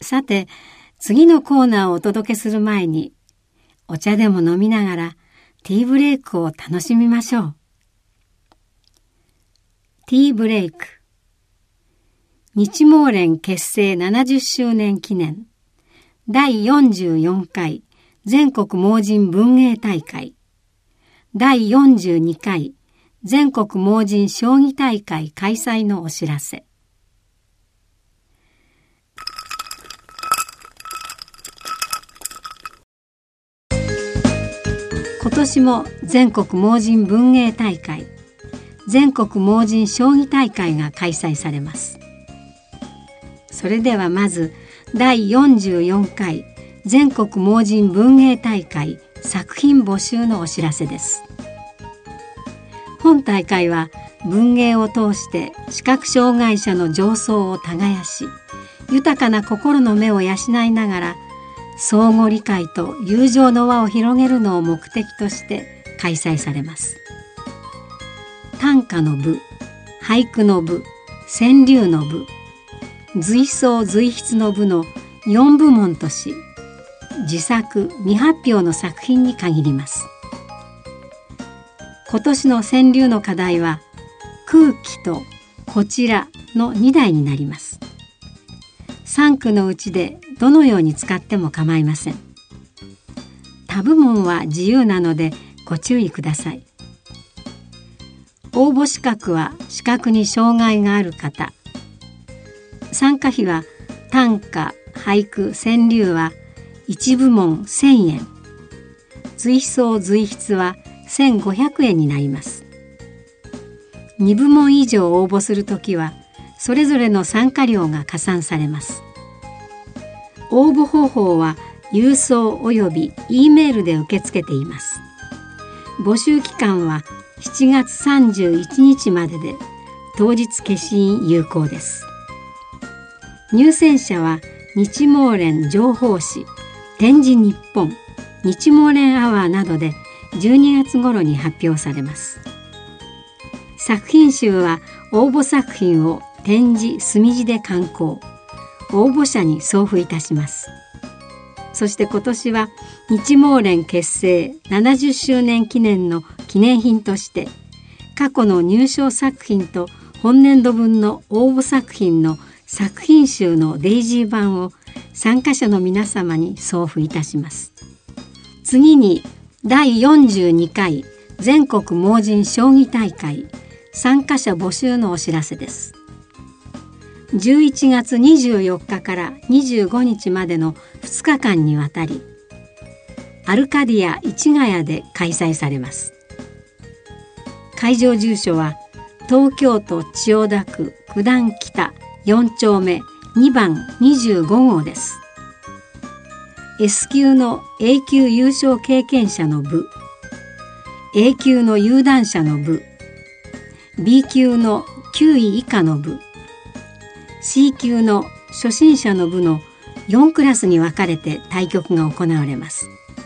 さて、次のコーナーをお届けする前に、お茶でも飲みながらティーブレイクを楽しみましょう。ティーブレイク。日盲連結成70周年記念第44回全国盲人文芸大会第42回全国盲人将棋大会開催のお知らせ。今年も全国盲人文芸大会、全国盲人将棋大会が開催されます。それではまず第44回全国盲人文芸大会作品募集のお知らせです。本大会は文芸を通して視覚障害者の情操を耕し、豊かな心の目を養いながら相互理解と友情の輪を広げるのを目的として開催されます。短歌の部、俳句の部、川柳の部、随想随筆の部の4部門とし、自作未発表の作品に限ります。今年の川柳の課題は空気とこちらの2題になります。3句のうちでどのように使っても構いません。他部門は自由なのでご注意ください。応募資格は視覚に障害がある方。参加費は短歌、俳句、川柳は1部門1000円。随想随筆は1500円になります。2部門以上応募するときはそれぞれの参加料が加算されます。応募方法は郵送および E メールで受け付けています。募集期間は7月31日までで、当日消印有効です。入選者は日盲連情報誌、展示日本、日盲連アワーなどで12月頃に発表されます。作品集は応募作品を展示墨字で刊行、応募者に送付いたします。そして今年は日盲連結成70周年記念の記念品として過去の入賞作品と本年度分の応募作品の作品集のデイジー版を参加者の皆様に送付いたします。次に第42回全国盲人将棋大会参加者募集のお知らせです。11月24日から25日までの2日間にわたりアルカディア市ヶ谷で開催されます。会場住所は東京都千代田区九段北4丁目2番25号です。S 級の A 級優勝経験者の部、A 級の有段者の部、B 級の9位以下の部、C 級の初心者の部の4クラスに分かれて対局が行われます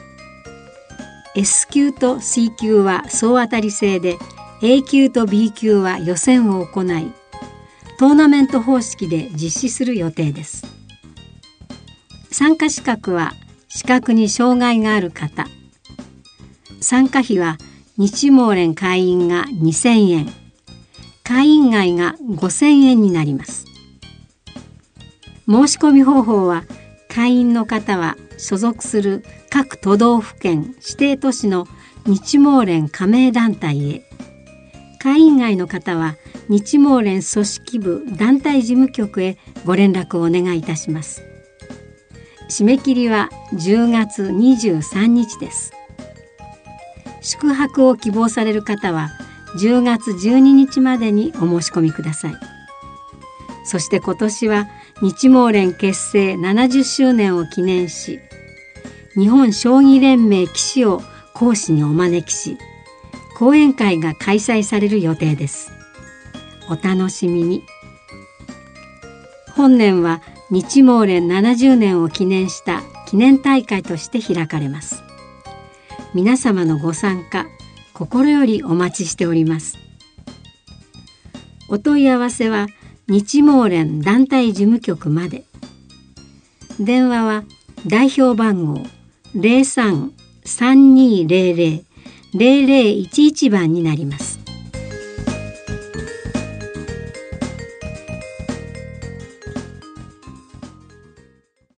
。S 級と C 級は総当たり制で、A 級と B 級は予選を行い、トーナメント方式で実施する予定です。参加資格は視覚に障害がある方。参加費は日盲連会員が2000円、会員外が5000円になります。申し込み方法は会員の方は所属する各都道府県指定都市の日盲連加盟団体へ、会員外の方は日盲連組織部団体事務局へご連絡をお願いいたします。締め切りは10月23日です。宿泊を希望される方は10月12日までにお申し込みください。そして今年は日盲連結成70周年を記念し、日本将棋連盟棋士を講師にお招きし、講演会が開催される予定です。お楽しみに。本年は日盲連70年を記念した記念大会として開かれます。皆様のご参加、心よりお待ちしております。お問い合わせは日盲連団体事務局まで。 電話は代表番号 03-3200-0011 番になります。